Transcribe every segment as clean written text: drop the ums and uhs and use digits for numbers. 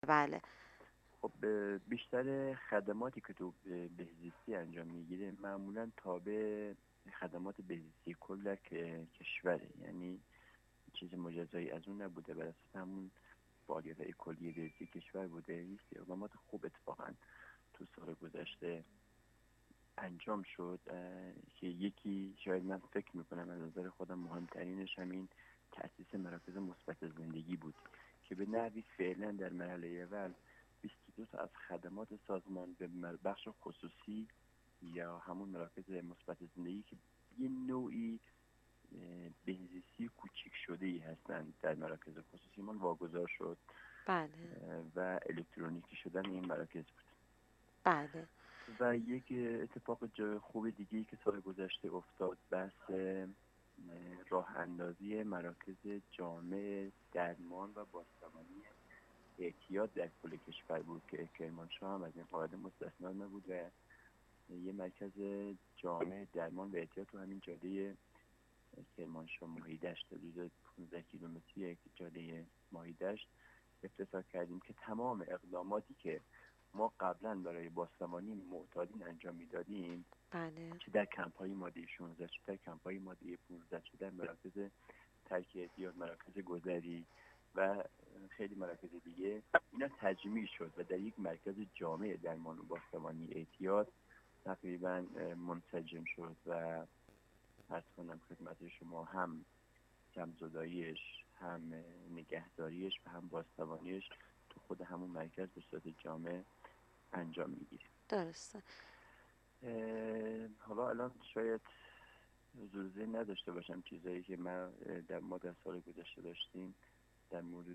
بله. خب بیشتر خدماتی که تو بهزیستی انجام میگیره معمولا تابع خدمات بهزیستی کل کشوره، یعنی چیز مجزایی از اون نبوده، بر اساس همون فعالیت‌های کلی بهزیستی کشور بوده. یک اقدامات خوب اتفاقا تو سال گذشته انجام شد که یکی شاید من فکر میکنم از نظر خودم مهمترینش همین تأسیس مراکز مثبت زندگی بود که به نحوی فعلا در مرحله اول 22 تا از خدمات سازمان به بخش خصوصی یا همون مراکز مثبت زندگی که یه نوعی بهزیستی کوچیک شده ای هستند در مراکز خصوصی من واگذار شد بله. و الکترونیکی شدن این مراکز بود. بله. و یک اتفاق خوب دیگه‌ای که سال گذشته افتاد بحث راه اندازی مراکز جامع درمان و بازدارندگی اعتیاد در کل کشور بود که کرمانشاه هم از این قاعده مستثنا نبود و یه مرکز جامع درمان و اعتیاد تو همین جاده کرمانشاه ماهیدشت حدود 15 کیلومتری جاده ماهیدشت افتتاح کردیم که تمام اقداماتی که ما قبلا برای بازسامانی معتادین انجام میدادیم، بله. چه در کمپ‌های ماده 16 چه در کمپ‌های ماده 15 چه در مراکز ترک اعتیاد، مراکز گذری و خیلی مراکز دیگه، اینا تجمیع شد و در یک مرکز جامع درمان و بازسامانی اعتیاد تقریبا منسجم شد و عرض کنم خدمت شما هم کم‌زداییش، هم نگهداریش و هم بازسامانیش تو خود همون مرکز به صورت جامع انجام میگیره. درسته. حالا الان شاید حضور ذهن نداشته باشم چیزایی که ما در سال گذشته داشتیم در مورد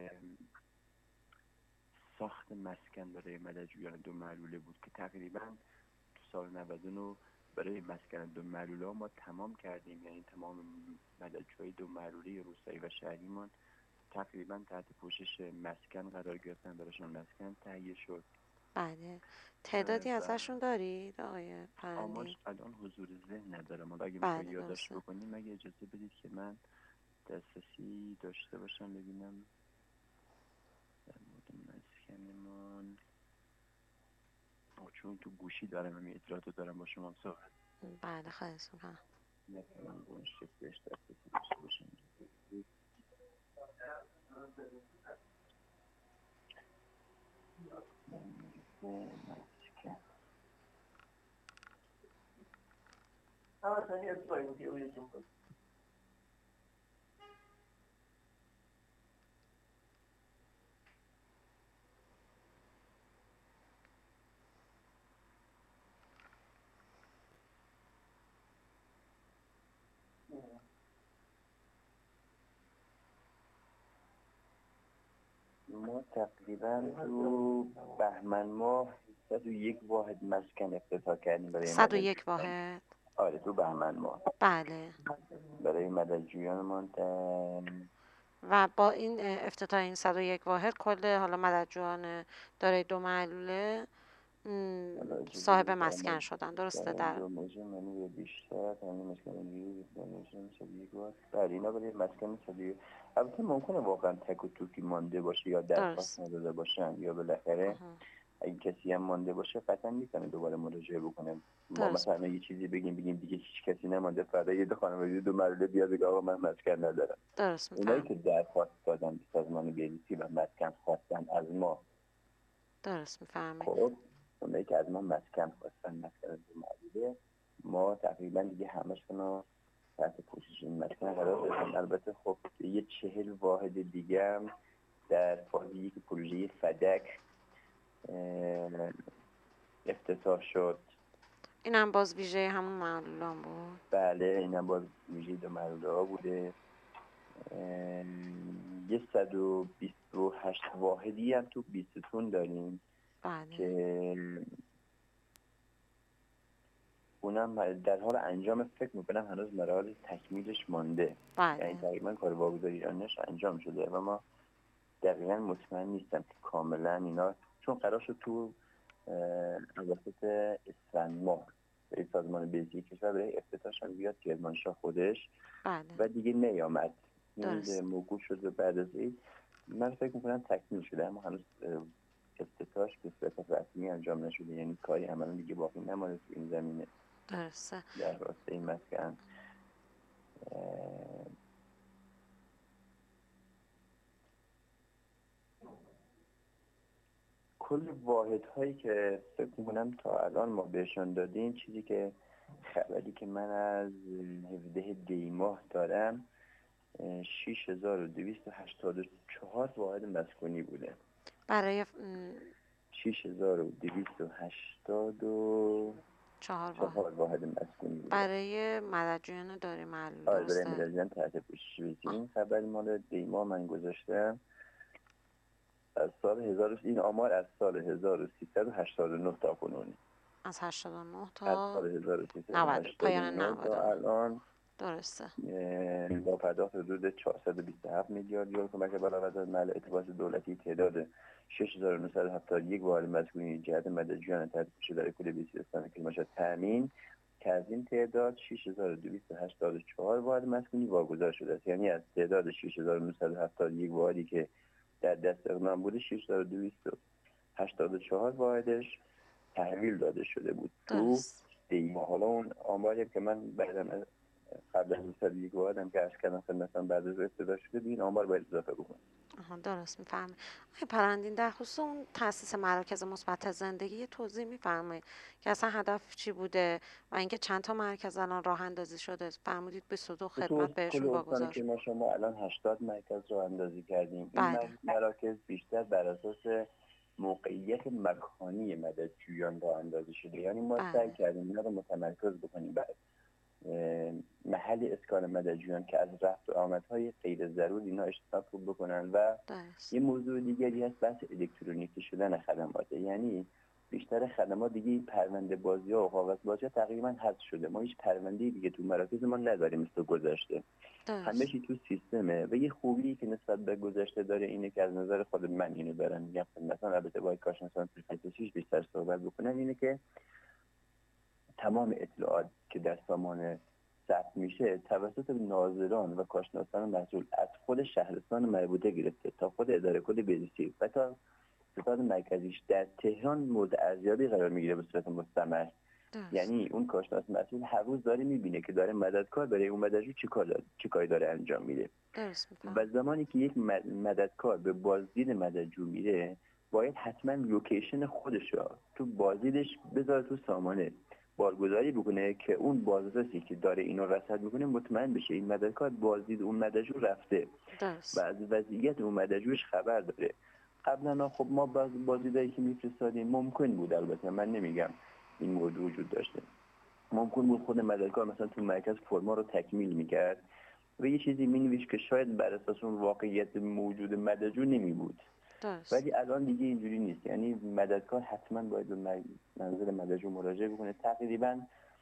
ساخت مسکن برای مددجویان دو معلوله بود که تقریبا تو سال 99 برای مسکن دو معلوله ما تمام کردیم، یعنی تمام مددجوهای دو معلوله روستایی و شهریمان تقریبا تحت پوشش مسکن قرار گرفتن، براشون مسکن تهیه شد. بله. تعدادی و ازشون دارید آقای آمارش پرندی؟ الان حضور ذهن ندارم، حالا اگه میخوای بله یادداشت درسته. بکنیم اگه اجازه بدید که من دسترسی داشته باشم ببینم در مورد مسکنمان. چون تو گوشی دارم همین اطلاعاتو دارم با شما صحبت بله خواهش میکنم. نکنم با اون شکلش دسترسی داشته باشم. مسکن ما تقریبا تو بهمن ماه 101 واحد مسکن افتتاح کردیم برای 101 مددجویان. واحد. آره تو بهمن ماه بله. برای مددجویانمان و با این افتتاح این 101 واحد کل حالا مددجویان دارای دو معلوله صاحب مسکن شدن، درسته؟ در دو موجه منی بیشتر همین مسکن اینجوری دانشجویان 101 واحد. بله اینا برای مسکن 101. البته ممکنه واقعا تک و توکی مانده باشه یا درخواست درست. نداده باشن یا بالاخره آها. اگه کسی هم مانده باشه قطعا میتونه دوباره مراجعه بکنه. ما درست. مثلا یه چیزی بگیم دیگه هیچ کسی نمانده، فردا یه دو خانواده دو مرحله بیاد بگه آقا من مسکن ندارم. درست اونایی میفهم. که درخواست دادن به سازمان بهزیستی و مسکن خواستن از ما، درست میفهمید. خب اونایی که از ما مسکن خواستن، مسکن دو مرحله، ما تقریبا دیگه همشون رو تحت پوشش این مسکن قرار دادیم. البته خب یه 40 واحد دیگه هم در فاز یک پروژه فدک افتتاح شد. اینم باز ویژه همون معلولان بود. بله اینم باز ویژه دو مرحله ها بوده. یه 128 واحدی هم تو بیستون داریم بله. که اونم در حال انجام، فکر میکنم هنوز مراحل تکمیلش مانده، یعنی بله. تقریبا کار واگذاری آنش انجام شده و ما دقیقا مطمئن نیستم که کاملا اینا، چون قرار شد تو اواسط اسفند ماه به سازمان بهزیستی کشور برای افتتاحش هم بیاد کرمانشاه خودش بله. و دیگه نیامد. این درست. موکول شد و بعد از این من فکر میکنم تکمیل شده، اما هنوز افتتاحش به صورت رسمی انجام نشده، یعنی کاری عملا دیگه باقی نمانده تو این زمینه درسته. در راسته این مسکن. کل واحدهایی که فکر میکنم تا الان ما بهشون دادیم، چیزی که خبری که من از 17 دی ماه دارم 6284 واحد مسکونی بوده. برای 6284 واحد مسکونی بوده برای مددجویان داری معلول. برای درسته. مدرجان تحت پوشش. این خبر مال دیما من گذاشتم از سال 1000، این آمار از سال 1389 تا کنونی، از 89 از تا سال 90 پایان 1389 تا 99. الان درسته. با پرداخت حدود 427 میلیارد یورو کمک برآورده محل اعتباس دولتی، تعداد 6971 واحد مسکونی جهت مددجویان تحت پوشش اداره کل بیسیستان کلمشات تامین که از این تعداد 6284 واحد مسکونی واگذار شده است. یعنی از تعداد 6971 واحدی که در دست اقدام بوده 6284 واحدش تحویل داده شده بود تو دیما. حالا اون آماری که من بعداً قبل از 21 واحدم که عرض کردم خدمتتون بعد از ابتدا شده، به این آمار باید اضافه بکنم. درست میفهمید. آقای پرندین در خصوص اون تأسیس مراکز مثبت زندگی یه توضیح میفرمایید که اصلا هدف چی بوده و اینکه چند تا مرکز الان راه اندازی شده؟ فرمودید 22 خدمت بهشون واگذار شده. ما شما الان 80 مرکز راه اندازی کردیم. این بله. مراکز بیشتر بر اساس موقعیت مکانی مددجویان راه اندازی شده، یعنی ما سعی کردیم اینا رو متمرکز بکنیم بر محل اسکان مددجویان که از رفت و آمدهای غیر ضروری اینا اجتناب بکنن. و یه موضوع دیگری هست بحث الکترونیکی شدن خدمات، یعنی بیشتر خدمات دیگه پرونده بازی ها و کاغذ بازی ها تقریبا حذف شده. ما هیچ پرونده دیگه تو مراکز ما نداریم مثل گذشته، همه چی تو سیستمه. و یه خوبی که نسبت به گذشته داره اینه که از نظر خود من اینو دارم میگم، مثلا البته باید کارشناسان پروفسورش بیشتر صحبت بکنن، اینه که تمام اطلاعات که در سامان ثبت میشه توسط ناظران و کارشناسان مسئول از خود شهرستان مربوطه گرفته تا خود اداره کل بهزیستی و تا ستاد مرکزیش در تهران مورد ارزیابی قرار میگیره به صورت مستمر. یعنی اون کارشناس مسئول هر روز داره میبینه که داره مددکار برای اون مددجو چی کاری داره انجام میده. و زمانی که یک مددکار به بازدید مددجو میره باید حتما لوکیشن خودشو تو بازدیدش بذاره تو سامانه، بارگذاری بکنه که اون بازرسی که داره اینو رصد میکنه مطمئن بشه این مددکار بازدید اون مددجو رفته و از وضعیت اون مددجوش خبر داره. قبلا خب ما بازدیدایی که میفرستادیم ممکن بود، البته من نمیگم این موضوع وجود داشته، ممکن بود خود مددکار مثلا تو مرکز فرما رو تکمیل میکرد و یه چیزی مینویش که شاید بر اساس اون واقعیت موجود مددجو نمی بود. ولی الان دیگه اینجوری نیست، یعنی مددکار حتما باید به منزل مددجو مراجعه بکنه. تقریبا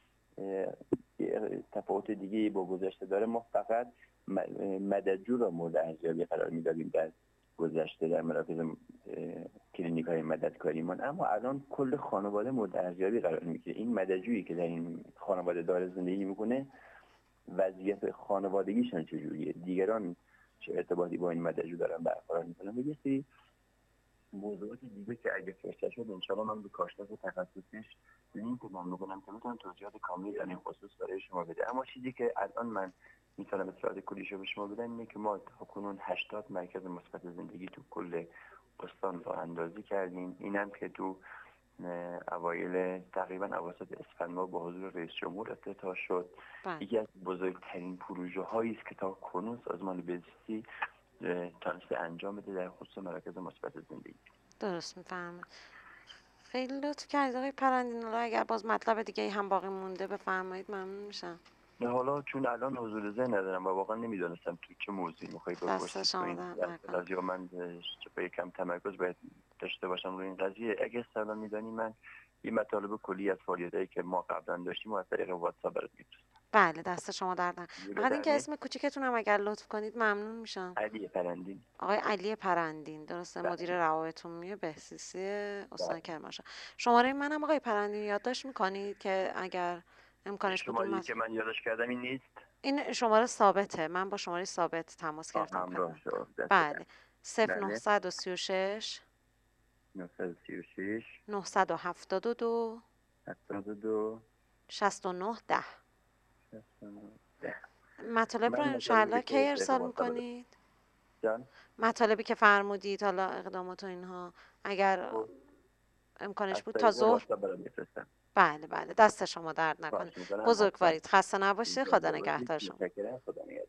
تفاوت دیگه با گذشته داره، ما فقط مددجو را مورد ارزیابی قرار میدادیم در گذشته در مراکز کلینیک های مددکاریمان، اما الان کل خانواده مورد ارزیابی قرار میگیره. این مددجویی که در این خانواده داره زندگی میکنه وضعیت خانوادگیشان چجوریه، دیگران چه ارتباطی با این مددجو دارن برقرار میکنن. و یه سری موضوعات دیگه که اگه فرصت شد انشاءالله من به کارشناس تخصصیش لینک من میکنم که میتونم توضیحات کاملی در این خصوص برای شما بده. اما چیزی که الان من میتونم اطلاعات کلیشو به شما بدم اینه که ما تاکنون 80 مرکز مثبت زندگی تو کل استان راه اندازی کردیم. اینم که تو اوایل تقریبا اواسط اسفند ماه با حضور رئیس جمهور افتتاح شد. یکی از بزرگترین پروژه هایی است که تا کنون سازمان بهزیستی تونسته انجام بده در خصوص مراکز مثبت زندگی. درست میفهمم. خیلی لطف کردید آقای پرندین. اگر باز مطلب دیگه هم باقی مونده بفرمایید ممنون میشم. نه حالا چون الان حضور ذهن ندارم و واقعا نمیدونستم تو چه موضوعی میخوای بپرسید تو این قضیه، من با یکم تمرکز باید داشته باشم روی این قضیه. اگه سلام میدانی من یه مطالب کلی از فعالیتایی که ما قبلا داشتیم و از طریق واتساپ برات میفرستم. بله دست شما درد نکنه. فقط اینکه اسم کوچیکتون هم اگر لطف کنید ممنون میشم. علی پرندین. آقای علی پرندین، درسته؟ مدیر روابط عمومی بهزیستی استان کرمانشاه. شماره منم آقای پرندین یادداشت میکنید که اگر امکانش بود شماره که من یادداشت کردم این نیست؟ این شماره ثابته، من با شماره ثابت تماس گرفتم. همراه شد. بله بله. 0936 936 972 72 69 10. 69 10. مطالب رو من مطالبی انشالله که کی تو ارسال اقدامات قرار داد. میکنید؟ جان. مطالبی که فرمودید حالا اقدامات و اینها اگر خب امکانش از بود تا طریق ظهر. واتساپ برام بفرستم. بله بله، دست شما درد نکنه. خواهش میکنم. حتما. بزرگوارید، خسته نباشید، خدا زنده باشید. نگهدار شما. متشکرم. خدا نگهدار.